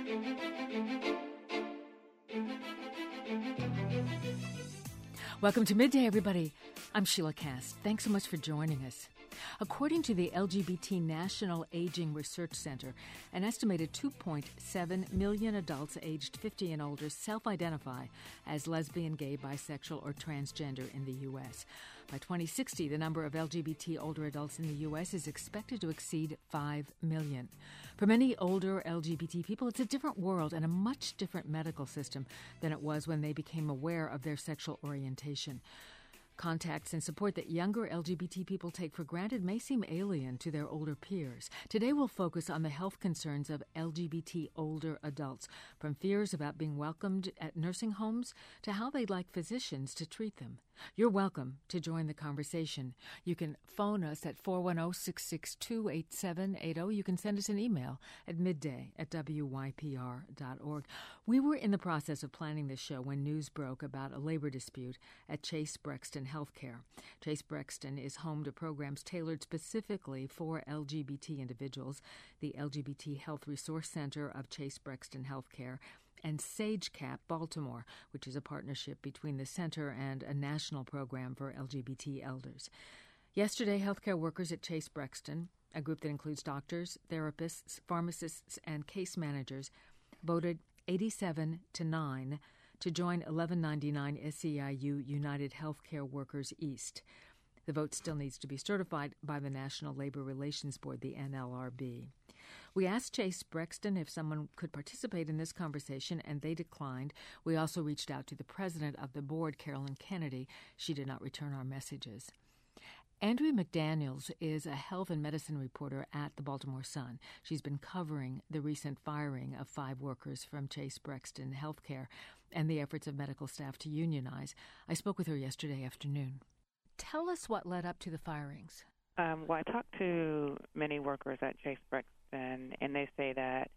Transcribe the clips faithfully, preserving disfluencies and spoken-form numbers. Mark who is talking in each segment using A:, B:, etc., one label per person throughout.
A: Welcome to Midday, everybody. I'm Sheila Kast. Thanks so much for joining us. According to the L G B T National Aging Research Center, an estimated two point seven million adults aged fifty and older self-identify as lesbian, gay, bisexual, or transgender in the U S. By twenty sixty, the number of L G B T older adults in the U S is expected to exceed five million. For many older L G B T people, it's a different world and a much different medical system than it was when they became aware of their sexual orientation. Contacts and support that younger L G B T people take for granted may seem alien to their older peers. Today we'll focus on the health concerns of L G B T older adults, from fears about being welcomed at nursing homes to how they'd like physicians to treat them. You're welcome to join the conversation. You can phone us at four one zero, six six two, eight seven eight zero. You can send us an email at midday at w y p r dot org. We were in the process of planning this show when news broke about a labor dispute at Chase Brexton Healthcare. Chase Brexton is home to programs tailored specifically for L G B T individuals, the L G B T Health Resource Center of Chase Brexton Healthcare, and SageCap Baltimore, which is a partnership between the center and a national program for L G B T elders. Yesterday, healthcare workers at Chase Brexton, a group that includes doctors, therapists, pharmacists, and case managers, voted eighty-seven to nine to join eleven ninety-nine S E I U United Healthcare Workers East. The vote still needs to be certified by the National Labor Relations Board, the N L R B. We asked Chase Brexton if someone could participate in this conversation, and they declined. We also reached out to the president of the board, Carolyn Kennedy. She did not return our messages. Andrea McDaniels is a health and medicine reporter at the Baltimore Sun. She's been covering the recent firing of five workers from Chase Brexton Healthcare and the efforts of medical staff to unionize. I spoke with her yesterday afternoon. Tell us what led up to the firings.
B: Um, well, I talked to many workers at Chase Brexton, and they say that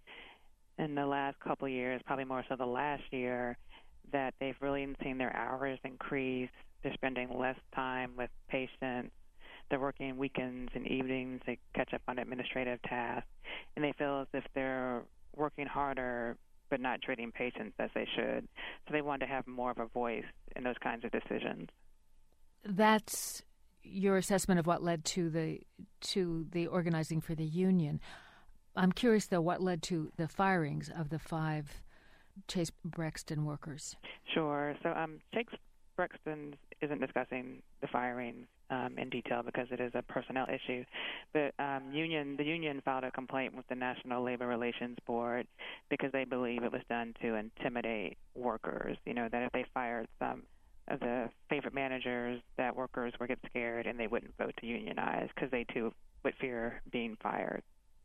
B: in the last couple of years, probably more so the last year, that they've really seen their hours increase. They're spending less time with patients. They're working weekends and evenings to catch up on administrative tasks, and they feel as if they're working harder but not treating patients as they should. So they want to have more of a voice in those kinds of decisions.
A: That's your assessment of what led to the to the organizing for the union. I'm curious, though, what led to the firings of the five Chase Brexton workers?
B: Sure. So um, Chase Brexton isn't discussing the firings um, in detail because it is a personnel issue. But um, union, the union filed a complaint with the National Labor Relations Board because they believe it was done to intimidate workers. You know, that if they fired some of the favorite managers, that workers would get scared and they wouldn't vote to unionize because they, too, would fear being fired.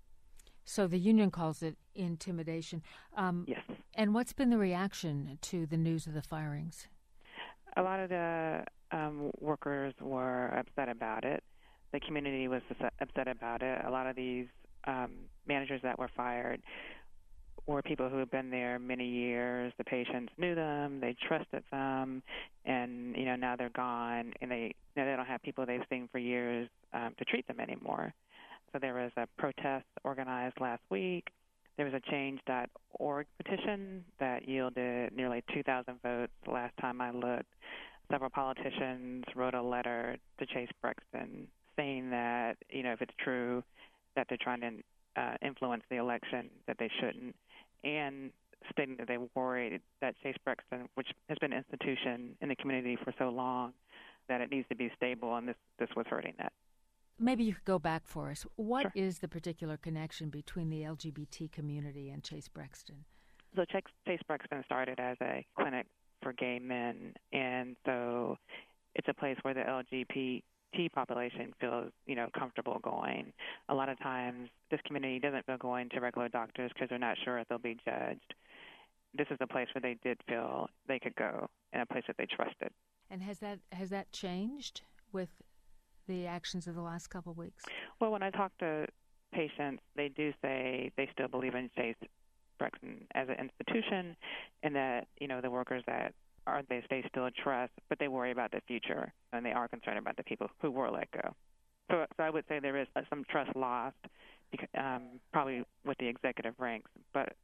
A: So the union calls it intimidation. Um,
B: yes.
A: And what's been the reaction to the news of the firings?
B: A lot of the um, workers were upset about it. The community was upset about it. A lot of these um, managers that were fired were people who had been there many years. The patients knew them, they trusted them, and you know now they're gone, and they you know, they don't have people they've seen for years um, to treat them anymore. So there was a protest organized last week. There was a change dot org petition that yielded nearly two thousand votes last time I looked. Several politicians wrote a letter to Chase Brexton saying that, you know, if it's true that they're trying to uh, influence the election, that they shouldn't, and stating that they worried that Chase Brexton, which has been an institution in the community for so long, that it needs to be stable, and this, this was hurting that.
A: Maybe you could go back for us. What
B: Sure.
A: is the particular connection between the L G B T community and Chase Brexton?
B: So Chase, Chase Brexton started as a clinic for gay men, and so it's a place where the L G B T population feels, you know, comfortable going. A lot of times this community doesn't feel going to regular doctors because they're not sure if they'll be judged. This is a place where they did feel they could go, and a place that they trusted.
A: And has that has that changed with the actions of the last couple of weeks?
B: Well, when I talk to patients, they do say they still believe in Chase Brexton as an institution, and that, you know, the workers that are, they, they still trust, but they worry about the future, and they are concerned about the people who were let go. So, so I would say there is some trust lost, because, um, probably with the executive ranks, but many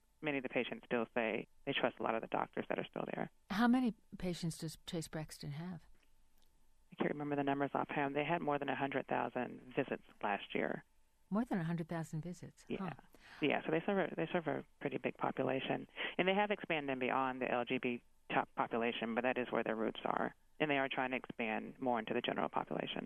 B: the patients still say they trust a lot of the doctors that are still there.
A: How many patients does Chase Brexton have?
B: I can't remember the numbers offhand. They had more than one hundred thousand visits last year.
A: More than one hundred thousand visits?
B: Yeah.
A: Huh.
B: Yeah, so they serve, a, they serve a pretty big population. And they have expanded beyond the L G B T population, but that is where their roots are. And they are trying to expand more into the general population.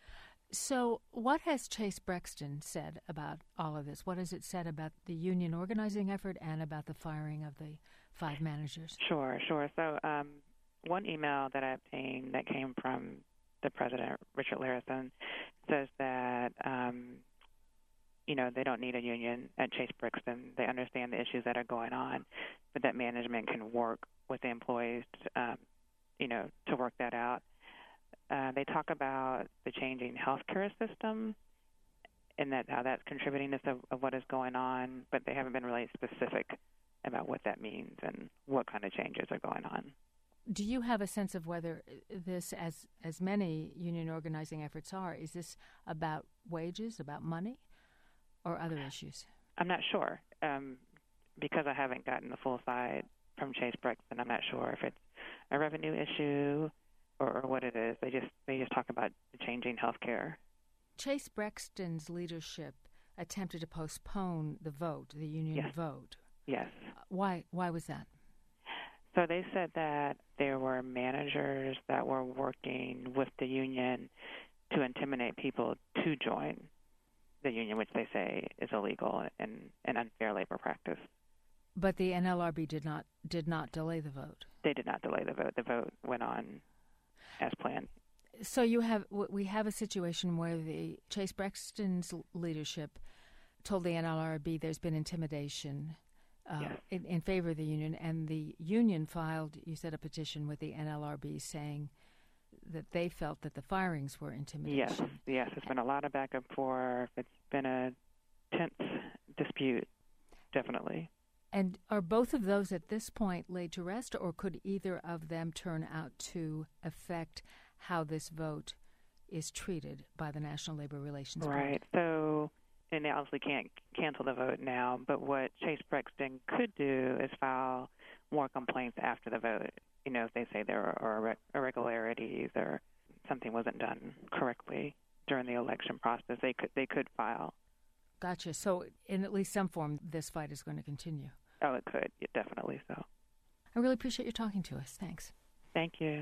A: So what has Chase Brexton said about all of this? What has it said about the union organizing effort and about the firing of the five managers?
B: Sure, sure. So um, one email that I obtained that came from the president, Richard Larison, says that, um, you know, they don't need a union at Chase Brixton. They understand the issues that are going on, but that management can work with the employees, um, you know, to work that out. Uh, they talk about the changing healthcare system and that how that's contributing to some of what is going on, but they haven't been really specific about what that means and what kind of changes are going on.
A: Do you have a sense of whether this, as as many union organizing efforts are, is this about wages, about money, or other issues?
B: I'm not sure. Um, because I haven't gotten the full side from Chase Brexton, I'm not sure if it's a revenue issue or, or what it is. They just they just talk about the changing healthcare.
A: Chase Brexton's leadership attempted to postpone the vote, the union
B: yes.
A: vote.
B: Yes.
A: Why? Why was that?
B: So they said that there were managers that were working with the union to intimidate people to join the union, which they say is illegal and an unfair labor practice.
A: But the N L R B did not did not delay the vote.
B: They did not delay the vote. The vote went on as planned.
A: So you have we have a situation where the Chase Brexton's leadership told the N L R B there's been intimidation uh,
B: yes.
A: in, in favor of the union, and the union filed, you said, a petition with the N L R B saying that they felt that the firings were intimidation.
B: Yes, yes. It's been a lot of back and forth. It's been a tense dispute, definitely.
A: And are both of those at this point laid to rest, or could either of them turn out to affect how this vote is treated by the National Labor Relations Board?
B: Right. So, and they obviously can't cancel the vote now, but what Chase Brexton could do is file more complaints after the vote. You know, if they say there are irregularities or something wasn't done correctly during the election process, they could they could file.
A: Gotcha. So in at least some form, this fight is going to continue.
B: Oh, it could. Yeah, definitely so.
A: I really appreciate you talking to us. Thanks.
B: Thank you.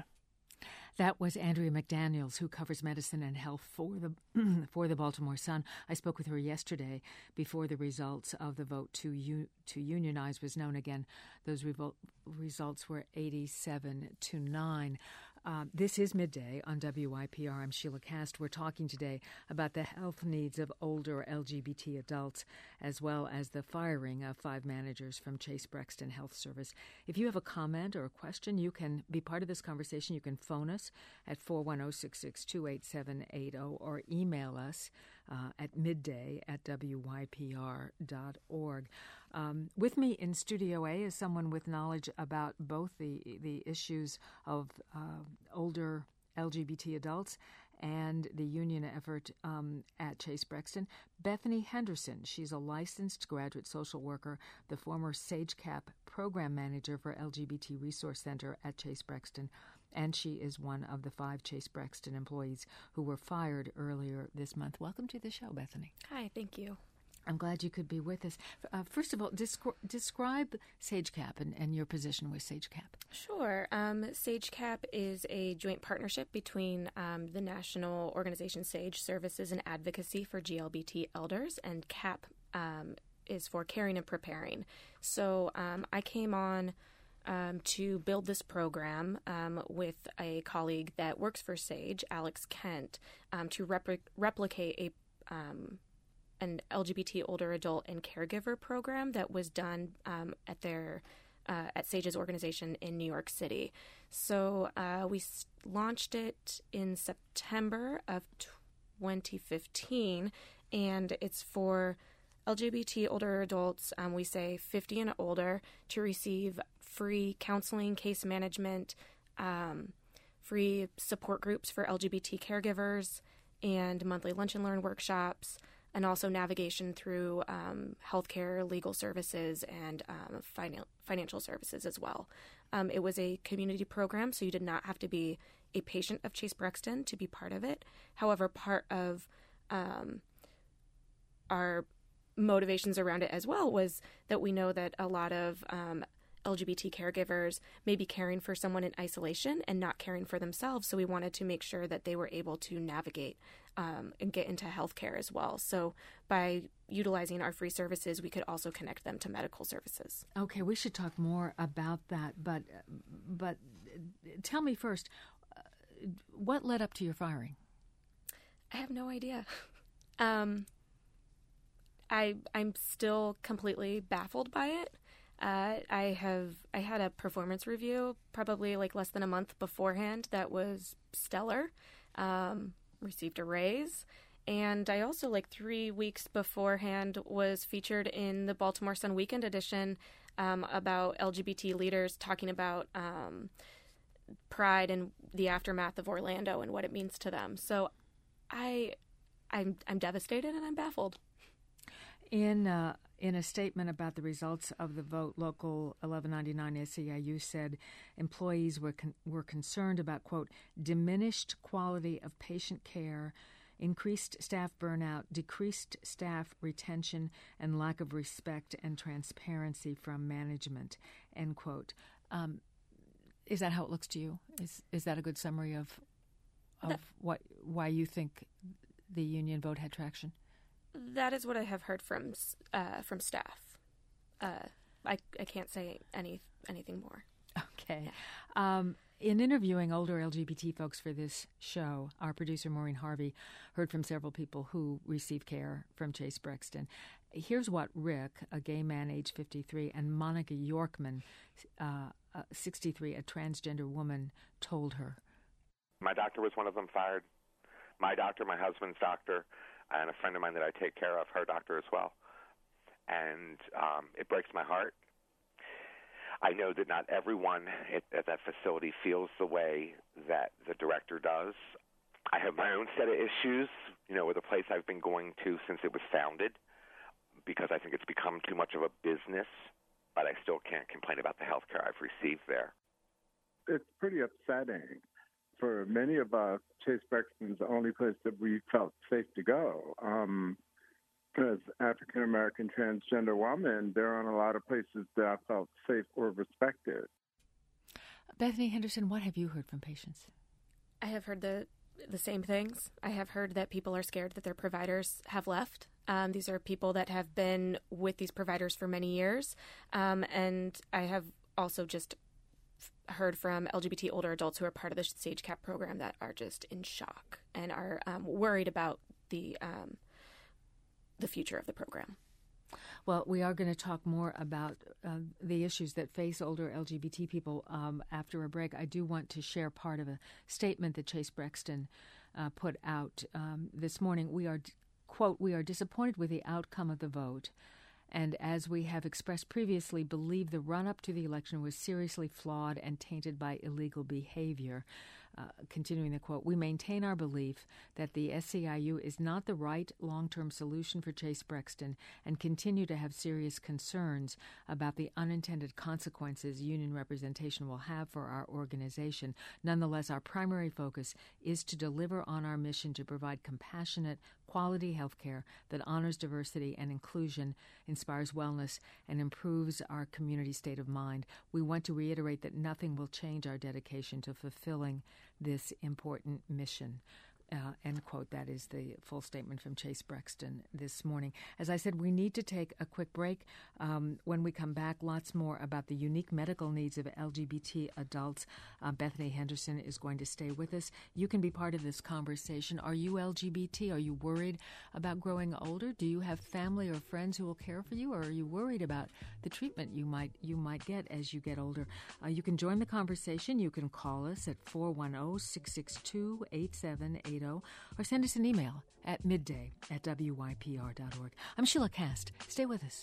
A: That was Andrea McDaniels, who covers medicine and health for the for the Baltimore Sun. I spoke with her yesterday before the results of the vote to u- to unionize was known again. Those revol- results were eighty-seven to nine. Uh, this is Midday on W I P R. I'm Sheila Cast. We're talking today about the health needs of older L G B T adults, as well as the firing of five managers from Chase Brexton Health Service. If you have a comment or a question, you can be part of this conversation. You can phone us at four one zero, six six two, eight seven eight zero or email us uh, at midday at W Y P R dot org. Um, with me in Studio A is someone with knowledge about both the the issues of uh, older L G B T adults and the union effort um, at Chase Brexton. Bethany Henderson, she's a licensed graduate social worker, the former SageCap program manager for L G B T Resource Center at Chase Brexton, and she is one of the five Chase Brexton employees who were fired earlier this month. Welcome to the show, Bethany.
C: Hi, thank you.
A: I'm glad you could be with us. Uh, first of all, descri- describe SageCap and, and your position with SageCap.
C: Sure. Um, SageCap is a joint partnership between um, the national organization SAGE, Services and Advocacy for G L B T Elders, and C A P um, is for Caring and Preparing. So um, I came on um, to build this program um, with a colleague that works for SAGE, Alex Kent, um, to repri- replicate a um, an L G B T older adult and caregiver program that was done um, at their uh, at SAGE's organization in New York City. So uh, we s- launched it in September of twenty fifteen, and it's for L G B T older adults, um, we say fifty and older, to receive free counseling, case management, um, free support groups for L G B T caregivers, and monthly lunch and learn workshops, and also navigation through um, healthcare, legal services, and um, finan- financial services as well. Um, it was a community program, so you did not have to be a patient of Chase Brexton to be part of it. However, part of um, our motivations around it as well was that we know that a lot of um, L G B T caregivers may be caring for someone in isolation and not caring for themselves. So we wanted to make sure that they were able to navigate um, and get into healthcare as well. So by utilizing our free services, we could also connect them to medical services.
A: Okay, we should talk more about that. But but tell me first, uh, what led up to your firing?
C: I have no idea. um, I I'm still completely baffled by it. Uh, I have I had a performance review probably like less than a month beforehand that was stellar. Um, received a raise, and I also like three weeks beforehand was featured in the Baltimore Sun Weekend edition um, about L G B T leaders talking about um, pride and the aftermath of Orlando and what it means to them. So I I'm I'm devastated and I'm baffled.
A: In uh, in a statement about the results of the vote, Local eleven ninety-nine S E I U said employees were con- were concerned about, quote, diminished quality of patient care, increased staff burnout, decreased staff retention, and lack of respect and transparency from management, end quote. Um, is that how it looks to you? Is is that a good summary of of that, what why you think the union vote had traction?
C: That is what I have heard from uh, from staff. Uh, I I can't say any anything more.
A: Okay. Yeah. Um, in interviewing older L G B T folks for this show, our producer Maureen Harvey heard from several people who receive care from Chase Brexton. Here's what Rick, a gay man age fifty-three, and Monica Yorkman, uh, uh, sixty-three, a transgender woman, told her.
D: My doctor was one of them fired. My doctor, my husband's doctor, and a friend of mine that I take care of, her doctor as well. And um, it breaks my heart. I know that not everyone at, at that facility feels the way that the director does. I have my own set of issues, you know, with a place I've been going to since it was founded, because I think it's become too much of a business, but I still can't complain about the health care I've received there.
E: It's pretty upsetting. For many of us, Chase Brexton's the only place that we felt safe to go. Um, as African-American transgender women, there aren't a lot of places that I felt safe or respected.
A: Bethany Henderson, what have you heard from patients?
C: I have heard the the same things. I have heard that people are scared that their providers have left. Um, these are people that have been with these providers for many years. Um, and I have also just heard from L G B T older adults who are part of the SageCap program that are just in shock and are um, worried about the um, the future of the program.
A: Well, we are going to talk more about uh, the issues that face older L G B T people um, after a break. I do want to share part of a statement that Chase Brexton uh, put out um, this morning. We are, quote, we are disappointed with the outcome of the vote, and as we have expressed previously, believe the run-up to the election was seriously flawed and tainted by illegal behavior. Uh, continuing the quote, we maintain our belief that the S E I U is not the right long-term solution for Chase Brexton and continue to have serious concerns about the unintended consequences union representation will have for our organization. Nonetheless, our primary focus is to deliver on our mission to provide compassionate, quality health care that honors diversity and inclusion, inspires wellness, and improves our community state of mind. We want to reiterate that nothing will change our dedication to fulfilling this important mission. Uh, end quote. That is the full statement from Chase Brexton this morning. As I said, we need to take a quick break. Um, when we come back, lots more about the unique medical needs of L G B T adults. Uh, Bethany Henderson is going to stay with us. You can be part of this conversation. Are you L G B T? Are you worried about growing older? Do you have family or friends who will care for you? Or are you worried about the treatment you might you might get as you get older? Uh, you can join the conversation. You can call us at four one zero, six six two, eight seven eight zero or send us an email at midday at W Y P R dot org. I'm Sheila Cast. Stay with us.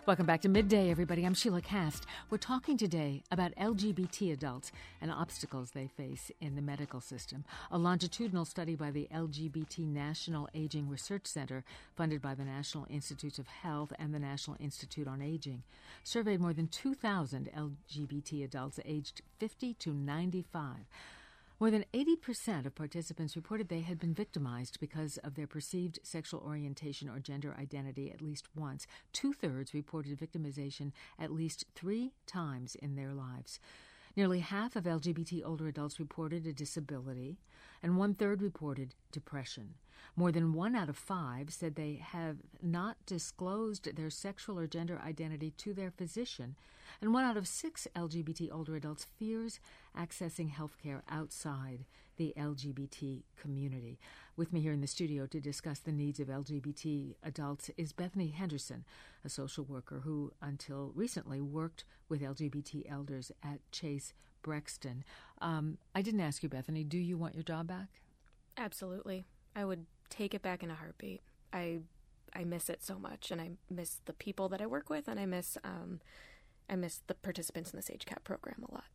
A: Welcome back to Midday, everybody. I'm Sheila Cast. We're talking today about L G B T adults and obstacles they face in the medical system. A longitudinal study by the L G B T National Aging Research Center, funded by the National Institutes of Health and the National Institute on Aging, surveyed more than two thousand L G B T adults aged fifty to ninety-five. More than eighty percent of participants reported they had been victimized because of their perceived sexual orientation or gender identity at least once. Two-thirds reported victimization at least three times in their lives. Nearly half of L G B T older adults reported a disability, and one-third reported depression. More than one out of five said they have not disclosed their sexual or gender identity to their physician, and one out of six L G B T older adults fears accessing health care outside the L G B T community. With me here in the studio to discuss the needs of L G B T adults is Bethany Henderson, a social worker who, until recently, worked with L G B T elders at Chase Brexton. Um, I didn't ask you, Bethany, do you want your job back?
C: Absolutely. I would take it back in a heartbeat. I I miss it so much, and I miss the people that I work with, and I miss um, I miss the participants in the SAGE CAP program a lot.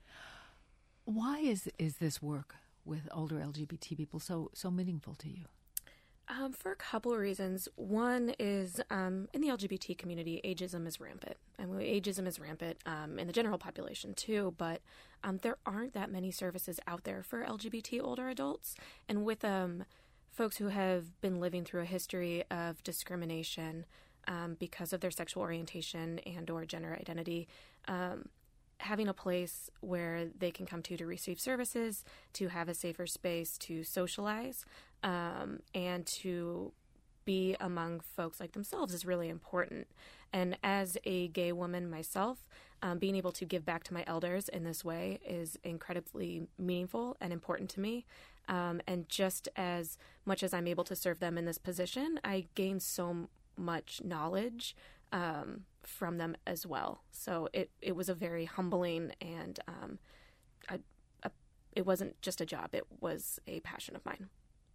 A: Why is is this work with older L G B T people so so meaningful to you?
C: Um, for a couple of reasons. One is um, in the L G B T community, ageism is rampant. I mean, ageism is rampant um, in the general population too, but um, there aren't that many services out there for L G B T older adults. And with um, folks who have been living through a history of discrimination um, because of their sexual orientation and or gender identity, um, having a place where they can come to to receive services, to have a safer space to socialize, um, and to be among folks like themselves is really important. And as a gay woman myself, um, being able to give back to my elders in this way is incredibly meaningful and important to me. Um, and just as much as I'm able to serve them in this position, I gain so much knowledge um, from them as well. So it, it was a very humbling and um, a, a, it wasn't just a job, it was a passion of mine.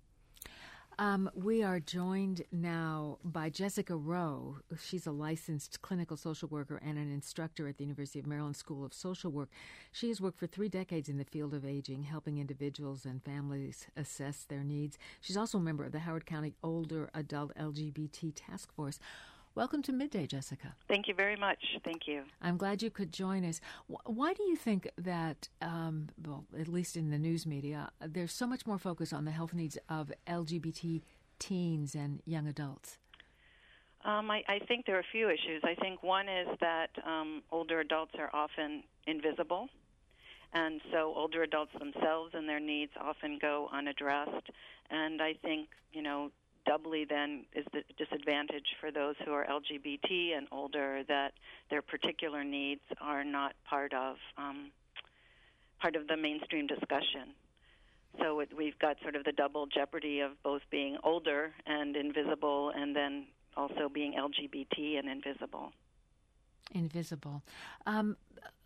A: Um, we are joined now by Jessica Rowe. She's a licensed clinical social worker and an instructor at the University of Maryland School of Social Work. She has worked for three decades in the field of aging, helping individuals and families assess their needs. She's also a member of the Howard County Older Adult L G B T Task Force. Welcome to Midday, Jessica.
F: Thank you very much. Thank you.
A: I'm glad you could join us. Why do you think that, um, well, at least in the news media, there's so much more focus on the health needs of L G B T teens and young adults?
F: Um, I, I think there are a few issues. I think one is that um, older adults are often invisible, and so older adults themselves and their needs often go unaddressed. And I think, you know, doubly then is the disadvantage for those who are L G B T and older, that their particular needs are not part of um, part of the mainstream discussion. So it, we've got sort of the double jeopardy of both being older and invisible, and then also being L G B T and invisible.
A: Invisible. Um,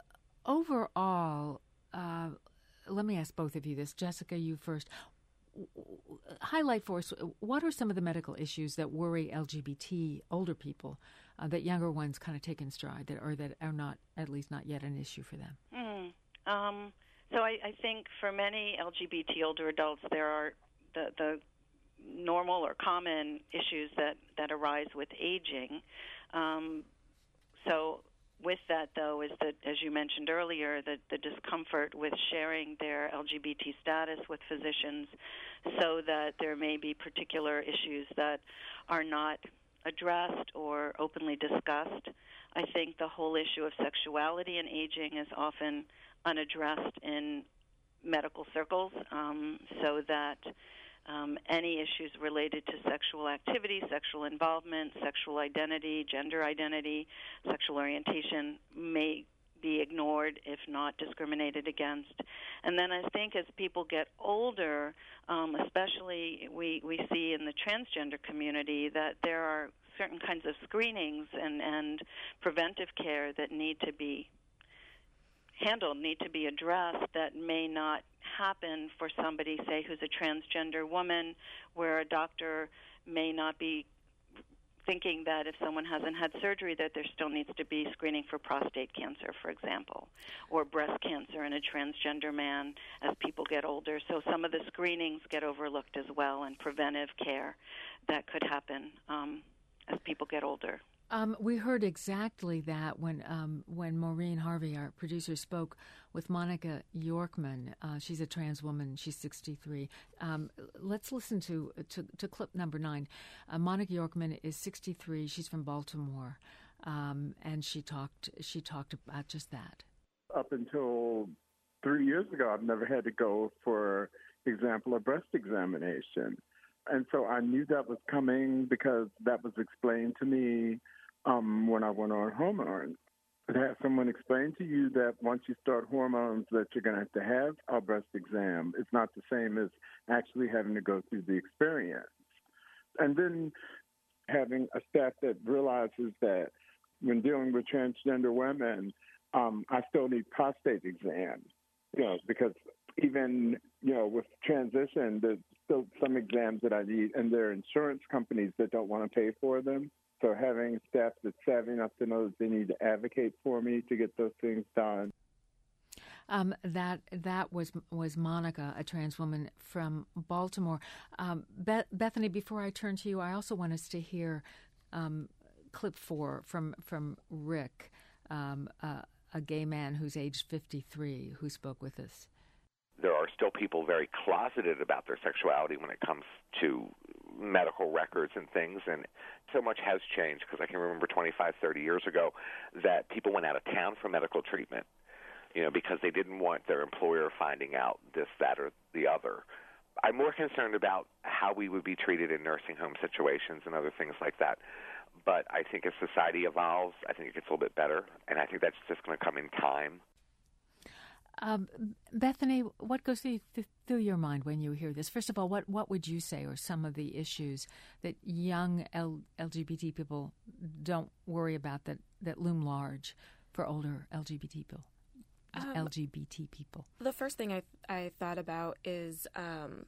A: overall, uh, let me ask both of you this. Jessica, you first. Highlight for us, what are some of the medical issues that worry L G B T older people uh, that younger ones kind of take in stride, that or that are not, at least not yet, an issue for them?
F: Mm. Um, so I, I think for many L G B T older adults, there are the, the normal or common issues that, that arise with aging. Um, so with that, though, is that, as you mentioned earlier, the, the discomfort with sharing their L G B T status with physicians, so that there may be particular issues that are not addressed or openly discussed. I think the whole issue of sexuality and aging is often unaddressed in medical circles, um, so that Um, any issues related to sexual activity, sexual involvement, sexual identity, gender identity, sexual orientation may be ignored, if not discriminated against. And then I think as people get older, um, especially we, we see in the transgender community that there are certain kinds of screenings and, and preventive care that need to be handled, need to be addressed, that may not happen for somebody, say, who's a transgender woman, where a doctor may not be thinking that if someone hasn't had surgery that there still needs to be screening for prostate cancer, for example, or breast cancer in a transgender man as people get older. So some of the screenings get overlooked as well, and preventive care that could happen um, as people get older.
A: Um, we heard exactly that when um, when Maureen Harvey, our producer, spoke with Monica Yorkman. Uh, she's a trans woman. She's sixty-three. Um, let's listen to, to, to clip number nine. Uh, Monica Yorkman is sixty-three. She's from Baltimore, um, and she talked she talked about just that.
E: Up until three years ago, I've never had to go for example a breast examination, and so I knew that was coming because that was explained to me. Um, when I went on hormones, to have someone explain to you that once you start hormones that you're going to have to have a breast exam. It's not the same as actually having to go through the experience. And then having a staff that realizes that when dealing with transgender women, um, I still need prostate exams, you know, because even, you know, with transition, there's still some exams that I need, and there are insurance companies that don't want to pay for them. So having staff that's savvy enough to know that they need to advocate for me to get those things done.
A: Um, that that was was Monica, a trans woman from Baltimore. Um, Beth, Bethany, before I turn to you, I also want us to hear um, clip four from from Rick, um, uh, a gay man who's aged fifty-three, who spoke with us.
D: There are still people very closeted about their sexuality when it comes to medical records and things, and so much has changed, because I can remember twenty-five, thirty years ago that people went out of town for medical treatment, you know, because they didn't want their employer finding out this, that, or the other. I'm more concerned about how we would be treated in nursing home situations and other things like that. But I think as society evolves, I think it gets a little bit better, and I think that's just going to come in time.
A: Um, Bethany, what goes through, through your mind when you hear this? First of all, what, what would you say are some of the issues that young L- LGBT people don't worry about that, that loom large for older L G B T people? Um, L G B T people.
C: The first thing I I thought about is um,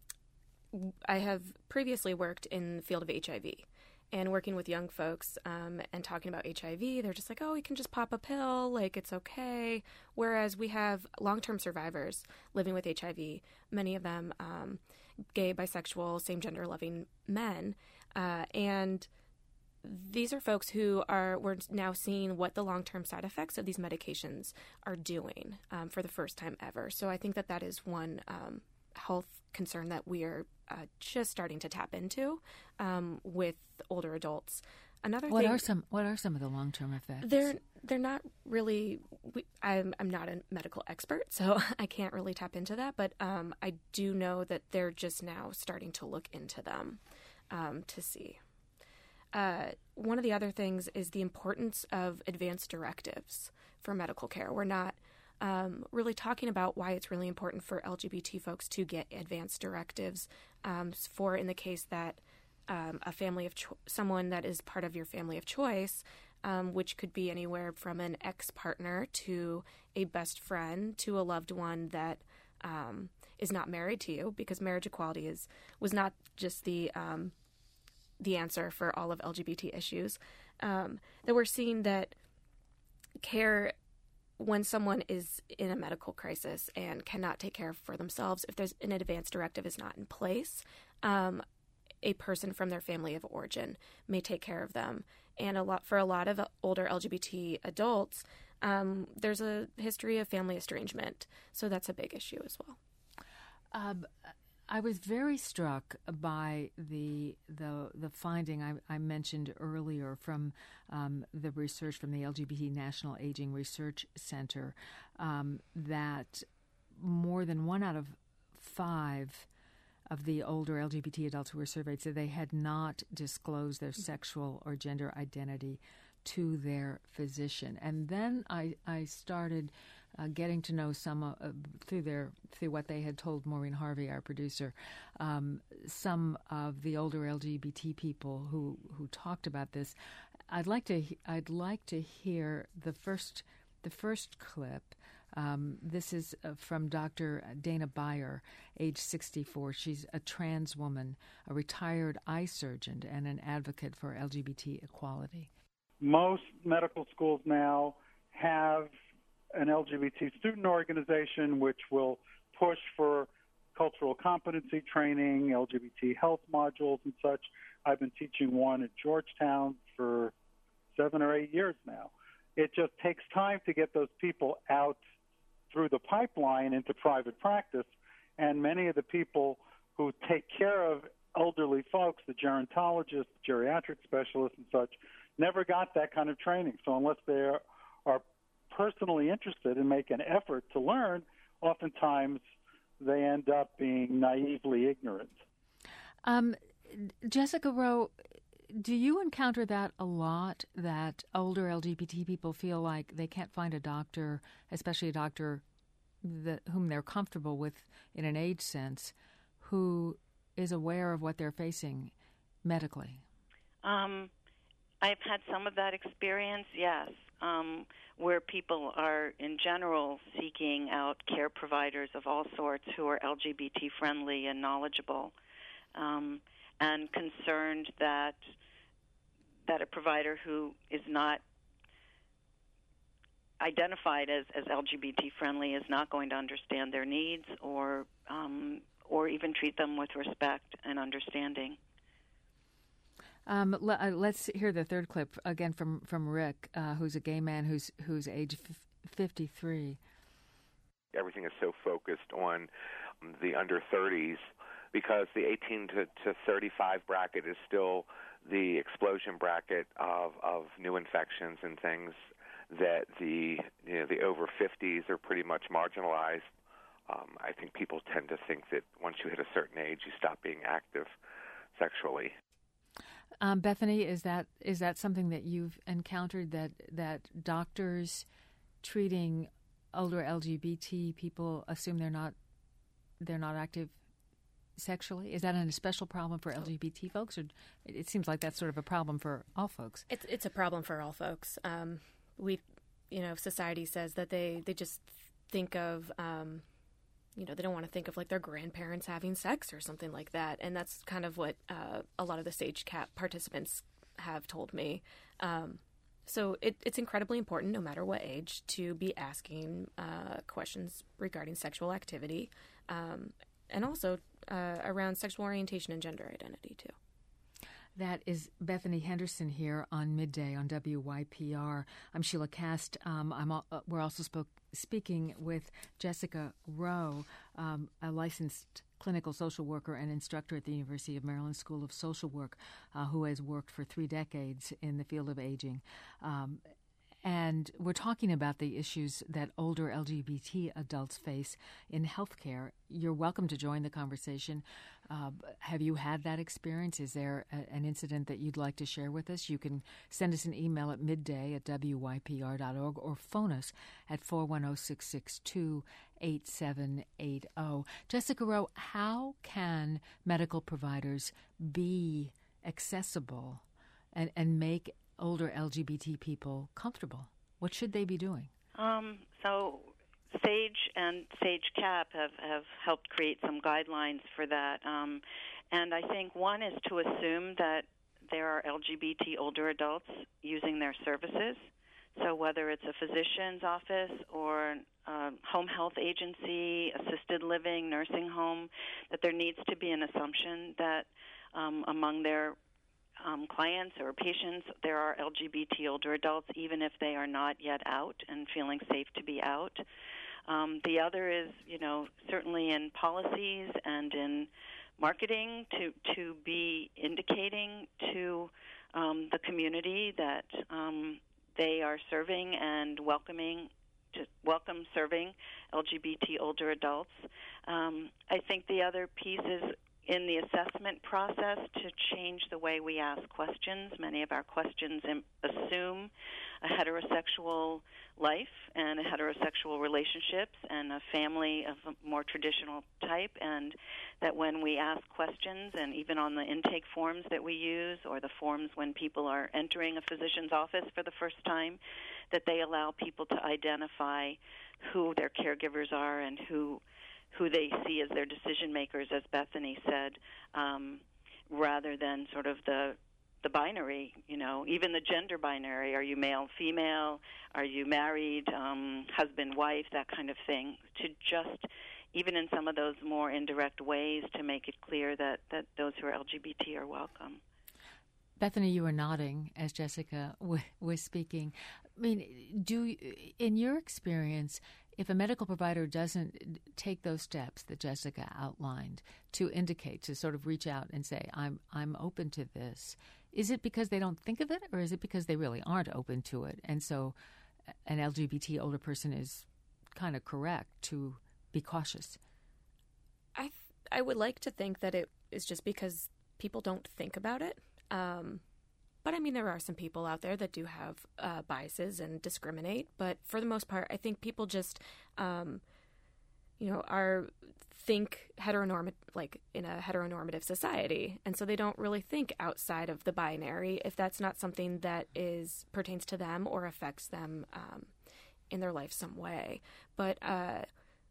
C: I have previously worked in the field of H I V. And working with young folks um, and talking about H I V, they're just like, oh, we can just pop a pill, like it's okay. Whereas we have long-term survivors living with H I V, many of them um, gay, bisexual, same-gender loving men. Uh, and these are folks who are, we're now seeing what the long-term side effects of these medications are doing um, for the first time ever. So I think that that is one um, health concern that we are uh, just starting to tap into um, with older adults. Another
A: what
C: thing,
A: are some what are some of the long term effects?
C: They're they're not really. We, I'm I'm not a medical expert, so I can't really tap into that. But um, I do know that they're just now starting to look into them um, to see. Uh, one of the other things is the importance of advanced directives for medical care. We're not Um, really talking about why it's really important for L G B T folks to get advanced directives um, for in the case that um, a family of cho- someone that is part of your family of choice, um, which could be anywhere from an ex-partner to a best friend to a loved one that um, is not married to you, because marriage equality is was not just the um, the answer for all of L G B T issues. Um, that we're seeing that care, when someone is in a medical crisis and cannot take care for themselves, if there's an advance directive is not in place, um, a person from their family of origin may take care of them. And a lot for a lot of older L G B T adults, um, there's a history of family estrangement. So that's a big issue as well.
A: Um, I was very struck by the the the finding I, I mentioned earlier from um, the research from the L G B T National Aging Research Center um, that more than one out of five of the older L G B T adults who were surveyed said they had not disclosed their sexual or gender identity to their physician. And then I, I started uh, getting to know some uh, through their through what they had told Maureen Harvey, our producer, um, some of the older L G B T people who, who talked about this. I'd like to I'd like to hear the first the first clip Um, this is uh, from Doctor Dana Beyer, age sixty-four. She's a trans woman, a retired eye surgeon, and an advocate for L G B T equality.
G: Most medical schools now have an L G B T student organization which will push for cultural competency training, L G B T health modules and such. I've been teaching one at Georgetown for seven or eight years now. It just takes time to get those people out through the pipeline into private practice, and many of the people who take care of elderly folks, the gerontologists, geriatric specialists and such, never got that kind of training. So unless they are personally interested and make an effort to learn, oftentimes they end up being naively ignorant.
A: Um, Jessica Rowe, do you encounter that a lot, that older L G B T people feel like they can't find a doctor, especially a doctor that, whom they're comfortable with in an age sense, who is aware of what they're facing medically?
F: Um, I've had some of that experience, yes, um, where people are in general seeking out care providers of all sorts who are L G B T friendly and knowledgeable, um, and concerned that that a provider who is not identified as, as L G B T friendly is not going to understand their needs or um, or even treat them with respect and understanding.
A: Um, l- uh, let's hear the third clip again from from Rick, uh, who's a gay man who's who's age f- fifty-three.
D: Everything is so focused on the under thirties because the eighteen to, to thirty-five bracket is still the explosion bracket of, of new infections and things that the you know the over fifties are pretty much marginalized. Um, I think people tend to think that once you hit a certain age, you stop being active sexually.
A: Um, Bethany, is that is that something that you've encountered, that that doctors treating older L G B T people assume they're not they're not active sexually? Is that a special problem for L G B T folks, or it seems like that's sort of a problem for all folks?
C: It's it's a problem for all folks. Um, we, you know, society says that they they just think of. Um, You know, they don't want to think of like their grandparents having sex or something like that. And that's kind of what uh, a lot of the SAGE CAP participants have told me. Um, so it, it's incredibly important, no matter what age, to be asking uh, questions regarding sexual activity um, and also uh, around sexual orientation and gender identity, too.
A: That is Bethany Henderson here on Midday on W Y P R. I'm Sheila Cast. Um, I'm all, uh, we're also spoke, speaking with Jessica Rowe, um, a licensed clinical social worker and instructor at the University of Maryland School of Social Work, uh, who has worked for three decades in the field of aging. Um, and we're talking about the issues that older L G B T adults face in healthcare. You're welcome to join the conversation. Uh, have you had that experience? Is there a, an incident that you'd like to share with us? You can send us an email at midday at W Y P R dot org or phone us at four one zero, six six two, eight seven eight zero. Jessica Rowe, how can medical providers be accessible and, and make older L G B T people comfortable? What should they be doing?
F: Um, so SAGE and SAGE CAP have, have helped create some guidelines for that. Um, and I think one is to assume that there are L G B T older adults using their services. So whether it's a physician's office or a home health agency, assisted living, nursing home, that there needs to be an assumption that um, among their Um, clients or patients, there are L G B T older adults, even if they are not yet out and feeling safe to be out. Um, the other is, you know, certainly in policies and in marketing to, to be indicating to um, the community that um, they are serving and welcoming to welcome serving L G B T older adults. Um, I think the other piece is in the assessment process to change the way we ask questions. Many of our questions assume a heterosexual life and a heterosexual relationships and a family of a more traditional type, and that when we ask questions, and even on the intake forms that we use or the forms when people are entering a physician's office for the first time, that they allow people to identify who their caregivers are and who who they see as their decision makers, as Bethany said, um, rather than sort of the the binary, you know, even the gender binary. Are you male, female? Are you married, um, husband, wife, that kind of thing, to just, even in some of those more indirect ways, to make it clear that, that those who are L G B T are welcome.
A: Bethany, you were nodding as Jessica w- was speaking. I mean, do in your experience, if a medical provider doesn't take those steps that Jessica outlined to indicate, to sort of reach out and say, I'm I'm open to this, is it because they don't think of it, or is it because they really aren't open to it? And so an L G B T older person is kind of correct to be cautious.
C: I th- I would like to think that it is just because people don't think about it. Um, but I mean, there are some people out there that do have uh, biases and discriminate. But for the most part, I think people just, um, you know, are think heteronormative, like in a heteronormative society, and so they don't really think outside of the binary if that's not something that is pertains to them or affects them um, in their life some way. But uh,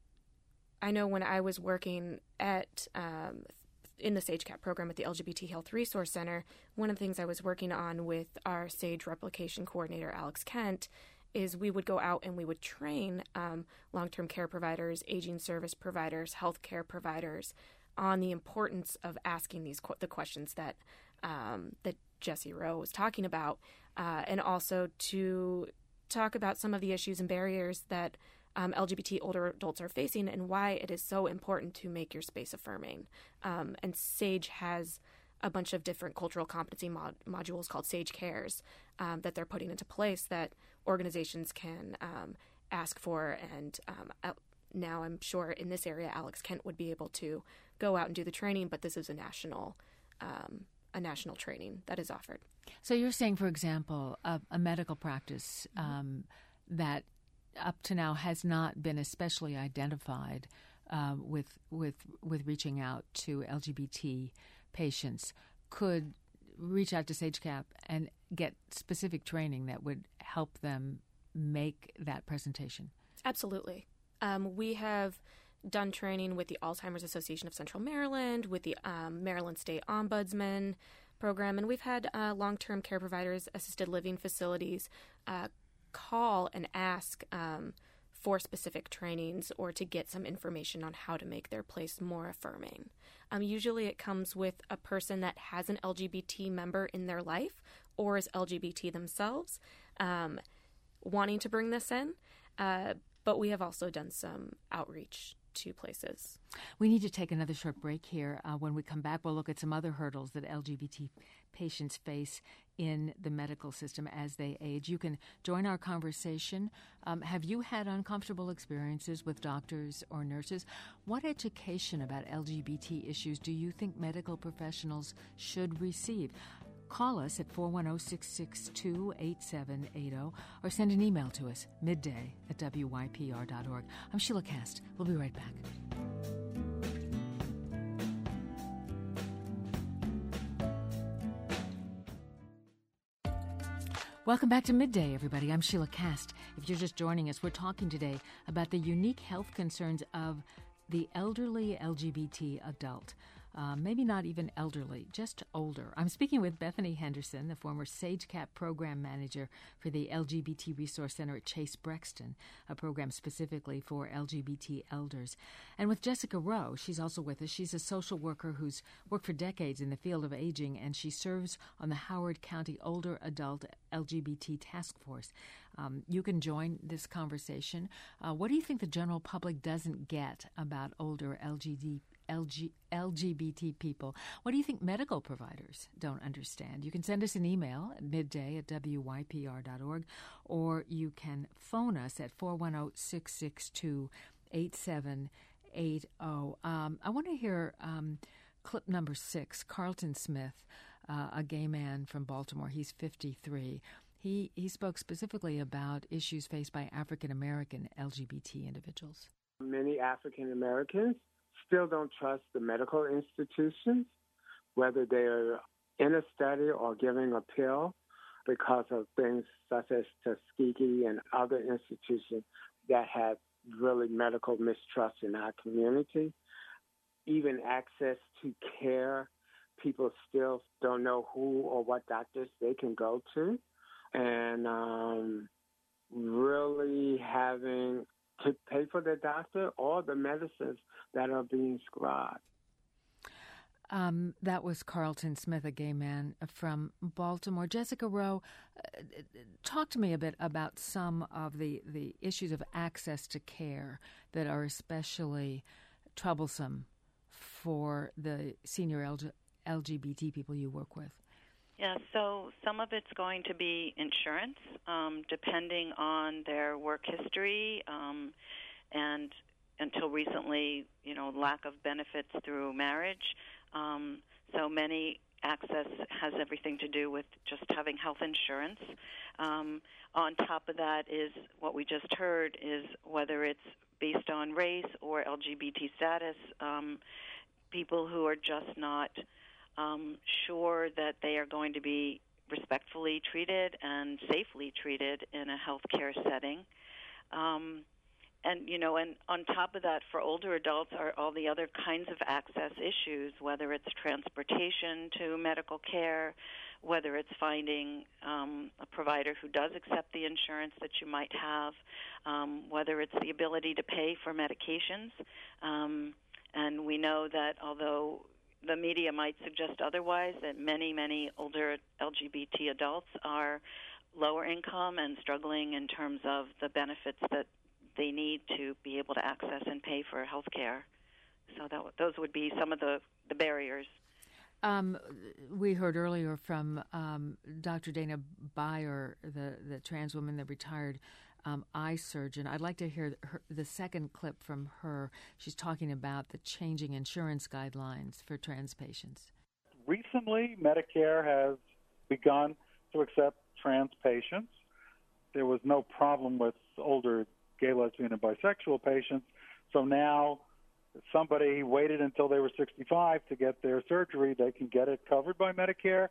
C: I know when I was working at um, in the SAGE-CAP program at the L G B T Health Resource Center, one of the things I was working on with our SAGE replication coordinator, Alex Kent, is we would go out and we would train um, long-term care providers, aging service providers, healthcare providers on the importance of asking these qu- the questions that um, that Jessie Rowe was talking about, uh, and also to talk about some of the issues and barriers that Um, L G B T older adults are facing and why it is so important to make your space affirming. Um, and SAGE has a bunch of different cultural competency mod- modules called SAGE Cares um, that they're putting into place that organizations can um, ask for. And um, now I'm sure in this area, Alex Kent would be able to go out and do the training, but this is a national um, a national training that is offered.
A: So you're saying, for example, a, a medical practice um, that up to now has not been especially identified uh, with with with reaching out to L G B T patients could reach out to SAGE-CAP and get specific training that would help them make that presentation.
C: Absolutely. Um, we have done training with the Alzheimer's Association of Central Maryland, with the um, Maryland State Ombudsman program, and we've had uh, long-term care providers, assisted living facilities uh, call and ask um, for specific trainings or to get some information on how to make their place more affirming. Um, usually it comes with a person that has an L G B T member in their life or is L G B T themselves um, wanting to bring this in, uh, but we have also done some outreach to places.
A: We need to take another short break here. Uh, when we come back, we'll look at some other hurdles that L G B T patients face in the medical system as they age. You can join our conversation. Um, have you had uncomfortable experiences with doctors or nurses? What education about L G B T issues do you think medical professionals should receive? Call us at four one zero, six six two, eight seven eight zero or send an email to us, midday at W Y P R dot org. I'm Sheila Cast. We'll be right back. Welcome back to Midday, everybody. I'm Sheila Cast. If you're just joining us, we're talking today about the unique health concerns of the elderly L G B T adult. Uh, maybe not even elderly, just older. I'm speaking with Bethany Henderson, the former SAGE-CAP program manager for the L G B T Resource Center at Chase Brexton, a program specifically for L G B T elders. And with Jessica Rowe, she's also with us. She's a social worker who's worked for decades in the field of aging, and she serves on the Howard County Older Adult L G B T Task Force. Um, you can join this conversation. Uh, what do you think the general public doesn't get about older L G B T L G, L G B T people? What do you think medical providers don't understand? You can send us an email at midday at W Y P R dot org, or you can phone us at four one zero, six six two, eight seven eight zero. Um, I want to hear um, clip number six, Carlton Smith, uh, a gay man from Baltimore. He's fifty-three. He, he spoke specifically about issues faced by African-American L G B T individuals.
H: Many African-Americans still don't trust the medical institutions, whether they're in a study or giving a pill. because of things such as Tuskegee and other institutions that have really medical mistrust in our community. Even access to care, people still don't know who or what doctors they can go to. And um, really having to pay for the doctor or the medicines that are being scribed.
A: Um, that was Carlton Smith, a gay man from Baltimore. Jessica Rowe, uh, talk to me a bit about some of the, the issues of access to care that are especially troublesome for the senior L G B T people you work with.
F: Yeah, so some of it's going to be insurance, um, depending on their work history, um, and until recently, you know, lack of benefits through marriage. Um, so many access has everything to do with just having health insurance. Um, on top of that is what we just heard is whether it's based on race or L G B T status, um, people who are just not Um, sure that they are going to be respectfully treated and safely treated in a healthcare setting. Um, and, you know, and on top of that, for older adults are all the other kinds of access issues, whether it's transportation to medical care, whether it's finding um, a provider who does accept the insurance that you might have, um, whether it's the ability to pay for medications. Um, and we know that although the media might suggest otherwise, that many, many older L G B T adults are lower income and struggling in terms of the benefits that they need to be able to access and pay for health care. So that, those would be some of the, the barriers.
A: Um, we heard earlier from um, Doctor Dana Beyer, the, the trans woman, the retired Um, eye surgeon. I'd like to hear her, the second clip from her. She's talking about the changing insurance guidelines for trans patients.
G: Recently, Medicare has begun to accept trans patients. There was no problem with older gay, lesbian, and bisexual patients. So now, if somebody waited until they were sixty-five to get their surgery, they can get it covered by Medicare.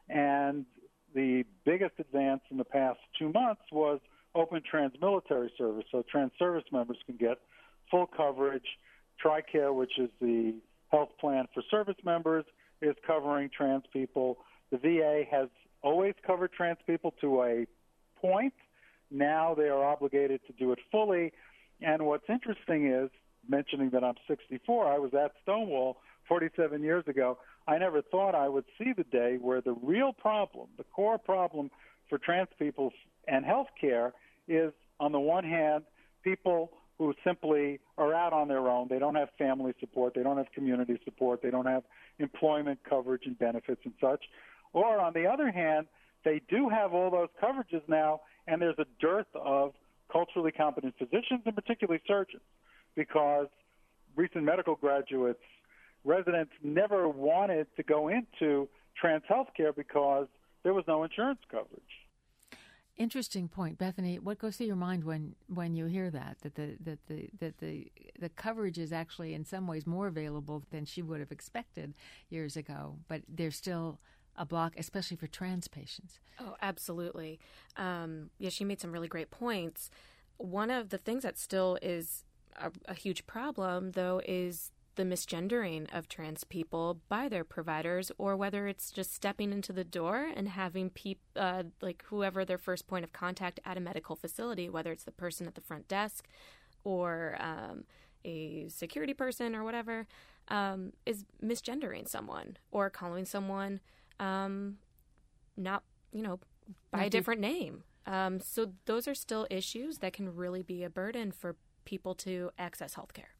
G: And the biggest advance in the past two months was open trans military service, so trans service members can get full coverage. TRICARE, which is the health plan for service members, is covering trans people. The V A has always covered trans people to a point. Now they are obligated to do it fully. And what's interesting is, mentioning that I'm sixty-four, I was at Stonewall forty-seven years ago. I never thought I would see the day where the real problem, the core problem for trans people and health care is, on the one hand, people who simply are out on their own. They don't have family support. They don't have community support. They don't have employment coverage and benefits and such. Or, on the other hand, they do have all those coverages now, and there's a dearth of culturally competent physicians, and particularly surgeons, because recent medical graduates, residents never wanted to go into trans health care because there was no insurance coverage.
A: Interesting point, Bethany. What goes through your mind when, when you hear that that the that the that the the coverage is actually in some ways more available than she would have expected years ago, but there's still a block, especially for trans patients?
C: Oh, absolutely. Um, yeah, she made some really great points. One of the things that still is a, a huge problem, though, is the misgendering of trans people by their providers, or whether it's just stepping into the door and having people, uh, like whoever their first point of contact at a medical facility, whether it's the person at the front desk or um, a security person or whatever, um, is misgendering someone or calling someone um, not, you know, by not a different you- name. Um, so those are still issues that can really be a burden for people to access healthcare.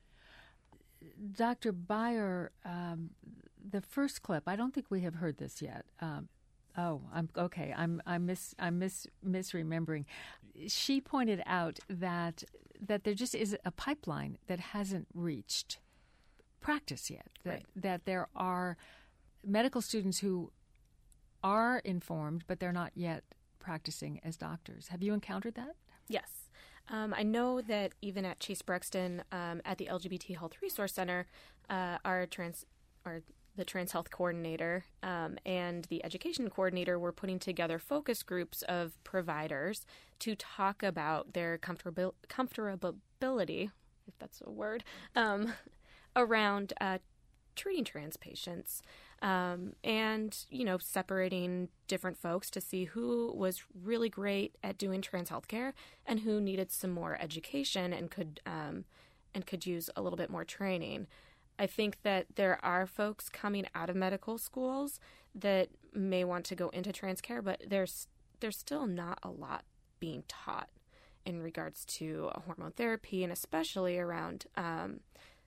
A: Doctor Beyer, um, the first clip, I don't think we have heard this yet. Um, oh, I'm okay. I'm I'm mis I'm mis misremembering. She pointed out that that there just is a pipeline that hasn't reached practice yet. That
C: Right.
A: that there are medical students who are informed, but they're not yet practicing as doctors. Have you encountered that?
C: Yes. Um, I know that even at Chase Brexton, um, at the L G B T Health Resource Center, uh, our trans or the Trans Health Coordinator um, and the Education Coordinator were putting together focus groups of providers to talk about their comfortabil- comfortability, if that's a word, um, around uh, treating trans patients um, and, you know, separating different folks to see who was really great at doing trans healthcare and who needed some more education and could um, and could use a little bit more training. I think that there are folks coming out of medical schools that may want to go into trans care, but there's there's still not a lot being taught in regards to hormone therapy and especially around um,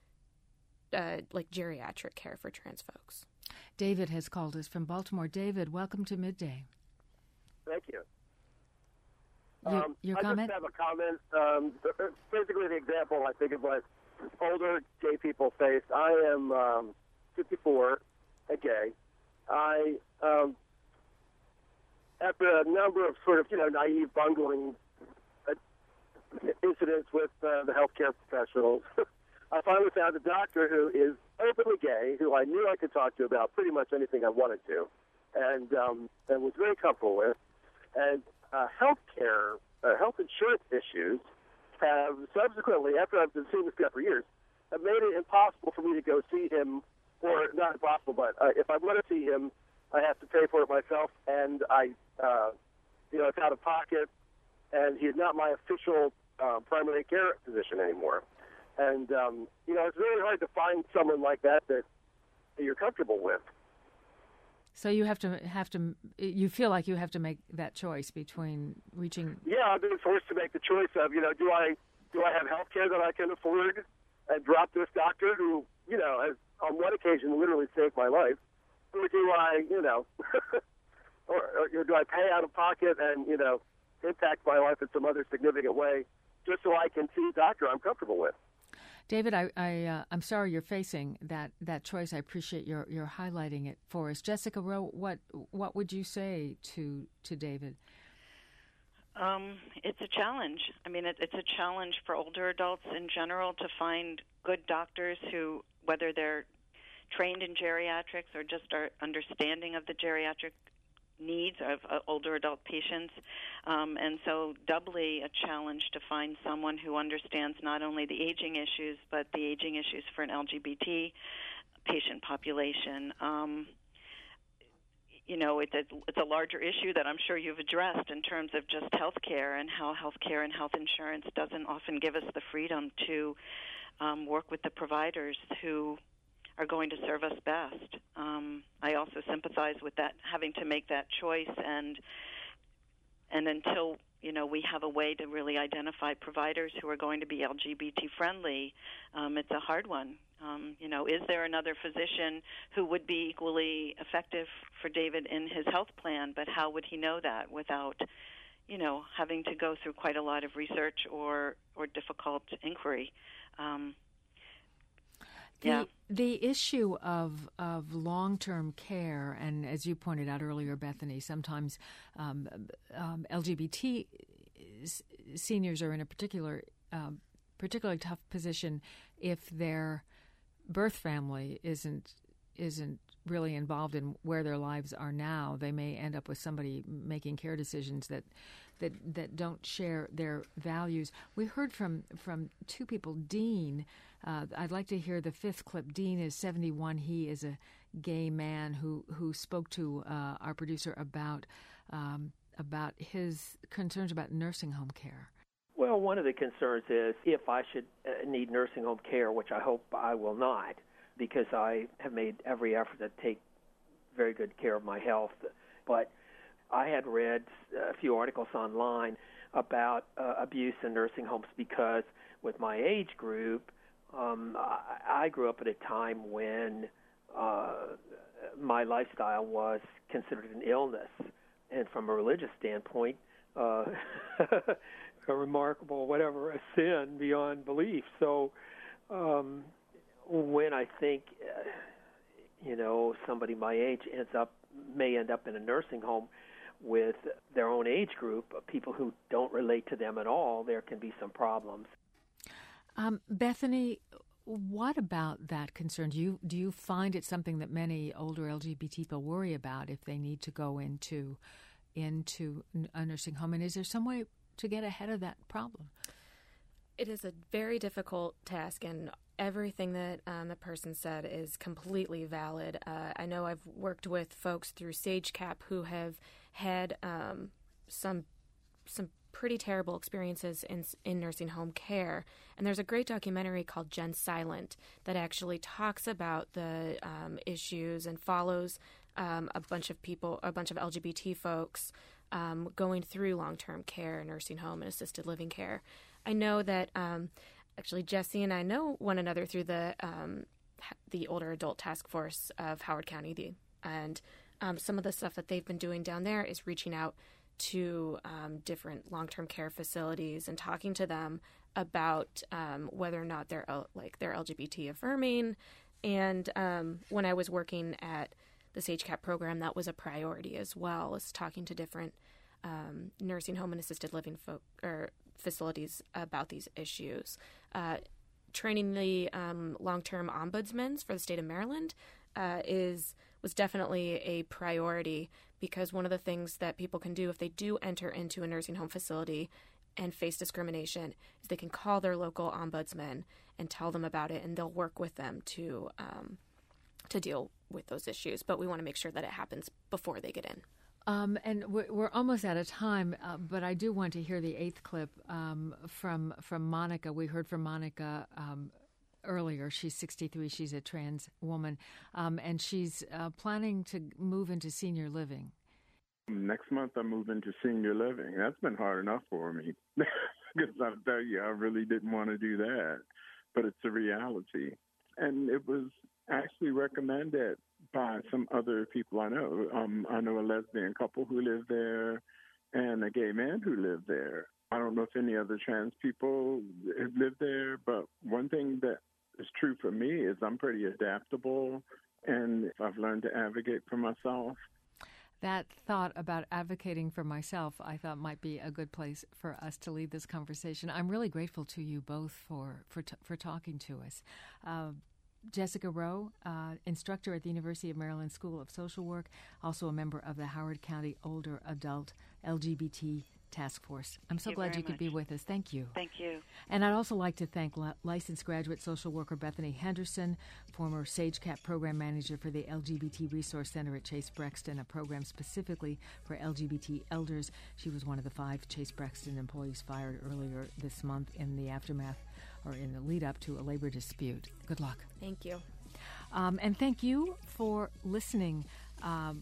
C: uh, like geriatric care for trans folks.
A: David has called us from Baltimore. David, welcome to Midday.
I: Thank you.
A: Your,
I: um,
A: your
I: I
A: comment?
I: just have a comment. Um, basically, the example I think of what older gay people face. I am um, fifty-four, a gay. I, um, after a number of sort of, you know, naive bungling uh, incidents with uh, the healthcare professionals, I finally found a doctor who is openly gay, who I knew I could talk to about pretty much anything I wanted to, and um, and was very comfortable with. And uh, healthcare, uh, health insurance issues have subsequently, after I've been seeing this guy for years, have made it impossible for me to go see him, or not impossible, but uh, if I want to see him, I have to pay for it myself, and I, uh, you know, it's out of pocket, and he's not my official uh, primary care physician anymore. And, um, you know, it's really hard to find someone like that that, that you're comfortable with.
A: So you have to have to you feel like you have to make that choice between reaching.
I: Yeah, I've been forced to make the choice of, you know, do I do I have health care that I can afford and drop this doctor who, you know, has on one occasion literally saved my life, or do I, you know, or, or do I pay out of pocket and, you know, impact my life in some other significant way just so I can see a doctor I'm comfortable with?
A: David, I, I, uh, I'm sorry you're facing that, that choice. I appreciate your, your highlighting it for us. Jessica Rowe, what what would you say to to David?
F: Um, it's a challenge. I mean, it, it's a challenge for older adults in general to find good doctors who, whether they're trained in geriatrics or just are understanding of the geriatric needs of uh, older adult patients, um, and so doubly a challenge to find someone who understands not only the aging issues but the aging issues for an L G B T patient population. Um, you know, it's a, it's a larger issue that I'm sure you've addressed in terms of just health care and how health care and health insurance doesn't often give us the freedom to um, work with the providers who are going to serve us best. Um, I also sympathize with that, having to make that choice, and and until you know we have a way to really identify providers who are going to be L G B T friendly, um, it's a hard one. Um, you know, is there another physician who would be equally effective for David in his health plan? But how would he know that without, you know, having to go through quite a lot of research or or difficult inquiry? Um,
A: The,
F: yeah.
A: the issue of of long-term care, and as you pointed out earlier, Bethany, sometimes um, um, L G B T seniors are in a particular um, particularly tough position if their birth family isn't isn't really involved in where their lives are now. They may end up with somebody making care decisions that that that don't share their values. We heard from from two people. Dean, uh, I'd like to hear the fifth clip. Dean is seventy-one. He is a gay man who who spoke to uh, our producer about um, about his concerns about nursing home care.
J: Well, one of the concerns is if I should uh, need nursing home care, which I hope I will not, because I have made every effort to take very good care of my health. But I had read a few articles online about uh, abuse in nursing homes because with my age group, um, I, I grew up at a time when uh, my lifestyle was considered an illness. And from a religious standpoint, uh, a remarkable, whatever, a sin beyond belief. So um, when I think, uh, you know, somebody my age ends up, may end up in a nursing home with their own age group, people who don't relate to them at all, there can be some problems.
A: Um, Bethany, What about that concern? Do you, do you find it something that many older L G B T people worry about if they need to go into into a nursing home? And is there some way to get ahead of that problem?
C: It is a very difficult task, and everything that um, the person said is completely valid. Uh, I know I've worked with folks through SageCap who have had um, some some pretty terrible experiences in in nursing home care, and there's a great documentary called Gen Silent that actually talks about the um, issues and follows um, a bunch of people, a bunch of L G B T folks um, going through long-term care, nursing home, and assisted living care. I know that um, actually Jesse and I know one another through the um, the Older Adult Task Force of Howard County, the, and um, some of the stuff that they've been doing down there is reaching out to um, different long-term care facilities and talking to them about um, whether or not they're uh, like they're L G B T affirming. And um, when I was working at the SageCap program, that was a priority as well, is talking to different um, nursing home and assisted living fo- or facilities about these issues. Uh, training the um, long-term ombudsmen for the state of Maryland uh, is was definitely a priority, because one of the things that people can do if they do enter into a nursing home facility and face discrimination is they can call their local ombudsman and tell them about it, and they'll work with them to um, to deal with those issues. But we want to make sure that it happens before they get in.
A: Um, and we're, we're almost out of time, uh, but I do want to hear the eighth clip um, from from Monica. We heard from Monica um, earlier. She's sixty-three. She's a trans woman, um, and she's uh, planning to move into senior living.
E: Next month, I move into senior living. That's been hard enough for me, because I'll tell you, I really didn't want to do that, but it's a reality. And it was actually recommended by some other people I know. Um, I know a lesbian couple who live there and a gay man who lived there. I don't know if any other trans people have lived there, but one thing that is true for me is I'm pretty adaptable, and I've learned to advocate for myself.
A: That thought about advocating for myself, I thought might be a good place for us to lead this conversation. I'm really grateful to you both for for, t- for talking to us. Uh, Jessica Rowe, uh, instructor at the University of Maryland School of Social Work, also a member of the Howard County Older Adult L G B T Task Force. I'm so
F: you
A: glad you could
F: much.
A: be with us. Thank you.
F: Thank you.
A: And I'd also like to thank li- licensed graduate social worker Bethany Henderson, former SageCap program manager for the L G B T Resource Center at Chase Brexton, a program specifically for L G B T elders. She was one of the five Chase Brexton employees fired earlier this month in the aftermath or in the lead up to a labor dispute. Good luck.
C: Thank you.
A: Um, and thank you for listening. Um,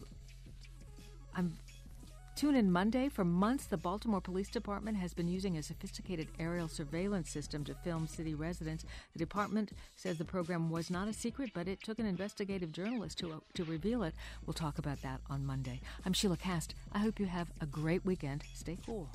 A: I'm Tune in Monday. For months, the Baltimore Police Department has been using a sophisticated aerial surveillance system to film city residents. The department says the program was not a secret, but it took an investigative journalist to, uh, to reveal it. We'll talk about that on Monday. I'm Sheila Cast. I hope you have a great weekend. Stay cool.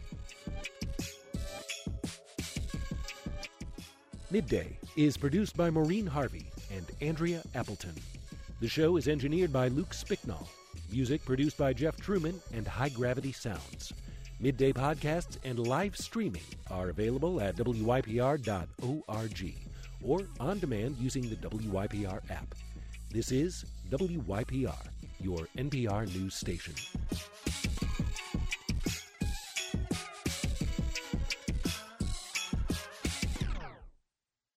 K: Midday is produced by Maureen Harvey and Andrea Appleton. The show is engineered by Luke Spicknall. Music produced by Jeff Truman and High Gravity Sounds. Midday podcasts and live streaming are available at W Y P R dot org or on demand using the W Y P R app. This is W Y P R, your N P R news station.